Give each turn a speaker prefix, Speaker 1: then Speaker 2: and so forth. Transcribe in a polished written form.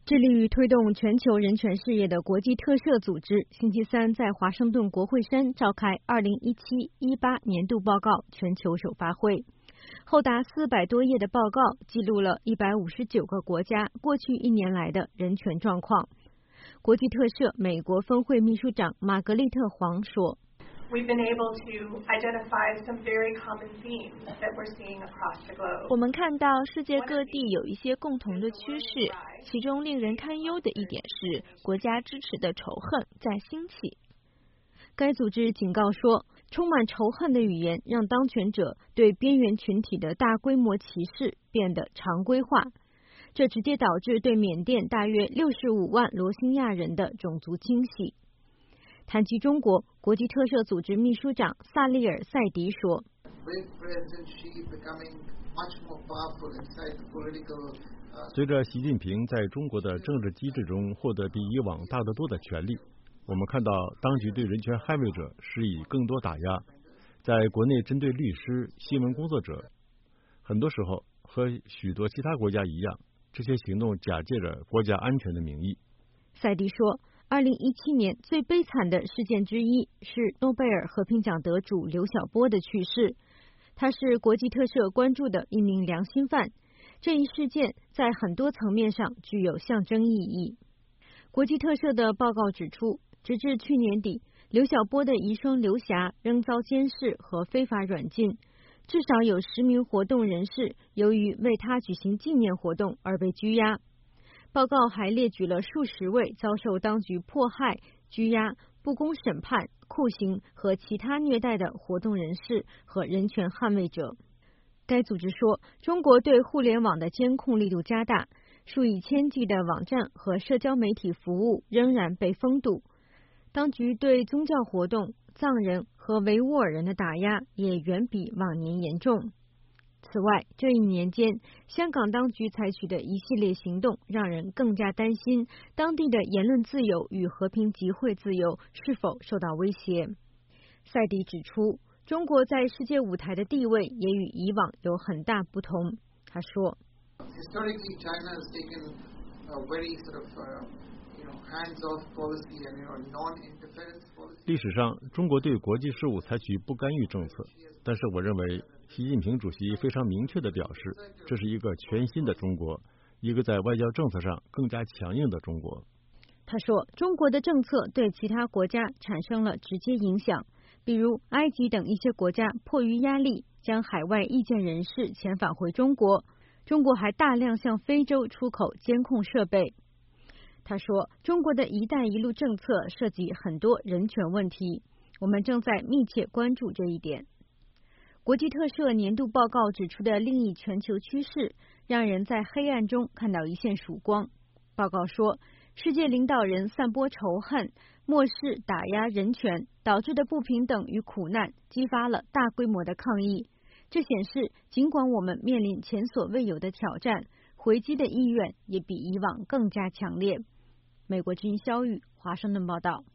Speaker 1: 致力于推动全球人权事业的国际特赦组织星期三在华盛顿国会山召开2017-18年度报告全球首发会，厚达400多页的报告记录了159个国家过去1年来的人权状况。国际特赦美国分会秘书长玛格丽特·黄说
Speaker 2: ，We've been able to identify some very common themes that we're seeing across the globe.
Speaker 3: 我们看到世界各地有一些共同的趋势，其中令人堪忧的一点是国家支持的仇恨在兴起。
Speaker 1: 该组织警告说，充满仇恨的语言让当权者对边缘群体的大规模歧视变得常规化，这直接导致对缅甸大约65万罗兴亚人的种族清洗。谈及中国，国际特赦组织秘书长萨利尔·塞迪说，
Speaker 4: 随着习近平在中国的政治机制中获得比以往大得多的权力，我们看到当局对人权捍卫者施以更多打压，在国内针对律师、新闻工作者，很多时候和许多其他国家一样，这些行动假借着国家安全的名义。
Speaker 1: 塞迪说，2017年最悲惨的事件之一是诺贝尔和平奖得主刘晓波的去世。他是国际特赦关注的一名良心犯，这一事件在很多层面上具有象征意义。国际特赦的报告指出，直至去年底，刘晓波的遗孀刘霞仍遭监视和非法软禁，至少有10名活动人士由于为他举行纪念活动而被拘押。报告还列举了数十位遭受当局迫害、拘押、不公审判、酷刑和其他虐待的活动人士和人权捍卫者。该组织说，中国对互联网的监控力度加大，数以千计的网站和社交媒体服务仍然被封堵。当局对宗教活动、藏人和维吾尔人的打压也远比往年严重。此外，这一年间，香港当局采取的一系列行动让人更加担心当地的言论自由与和平集会自由是否受到威胁。塞迪指出，中国在世界舞台的地位也与以往有很大不同。他说，
Speaker 4: 历史上，中国对国际事务采取不干预政策，但是我认为习近平主席非常明确地表示，这是一个全新的中国，一个在外交政策上更加强硬的中国。
Speaker 1: 他说，中国的政策对其他国家产生了直接影响，比如埃及等一些国家迫于压力将海外意见人士遣返回中国，中国还大量向非洲出口监控设备。他说，中国的一带一路政策涉及很多人权问题，我们正在密切关注这一点。国际特赦年度报告指出的另一全球趋势，让人在黑暗中看到一线曙光。报告说，世界领导人散播仇恨、漠视打压人权导致的不平等与苦难，激发了大规模的抗议。这显示，尽管我们面临前所未有的挑战，回击的意愿也比以往更加强烈。美国之音肖玉华盛顿报道。